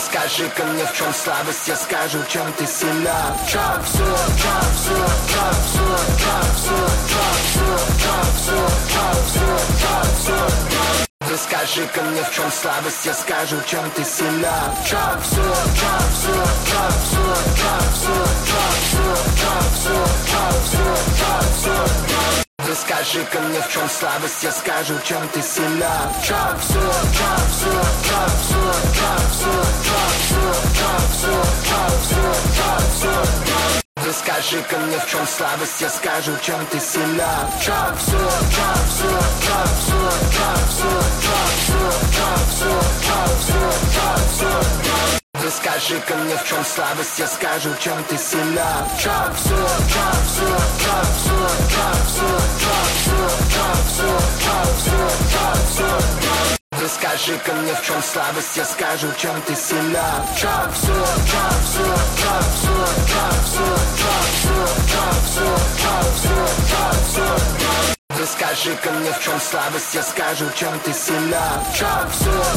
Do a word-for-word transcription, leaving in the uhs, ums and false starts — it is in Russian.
Расскажи-ка мне, в чем слабость, я скажу, в чем ты сильна. Чак, все, чак, все, чак, все, чак, все, чак, все, чак, все, чак, все, чак, все. Расскажи-ка мне, в чем слабость, я скажу, в чем ты сильна. Чак, все, чак, все, чак, все, чак, все, чак, все, чак, все, чак, все, чак, все. Расскажи-ка мне, в чем слабость, я скажу, в чем ты сильна. Чак, все, чак, все, чак, все, чак, все, чак, все, чак, все, чак, все, чак, все. Расскажи-ка мне, в чем слабость, я скажу, в чем ты сильна. Чак, все, чак, все, чак, все, чак, все, чак, все, чак, все, чак, все, чак, все. Расскажи-ка мне, в чем слабость, я скажу, в чем ты сильна. Чак, все, чак, все, чак, все, чак, все, чак, все, чак, все, чак, все, чак, все. Расскажи-ка мне, в чем слабость, я скажу, в чем ты сильна. Чак, все, чак, все, чак, все, чак, все, чак, все, чак, все, чак, все, чак, все. Расскажи-ка мне, в чем слабость, я скажу, в чем ты сильна. Чак, все.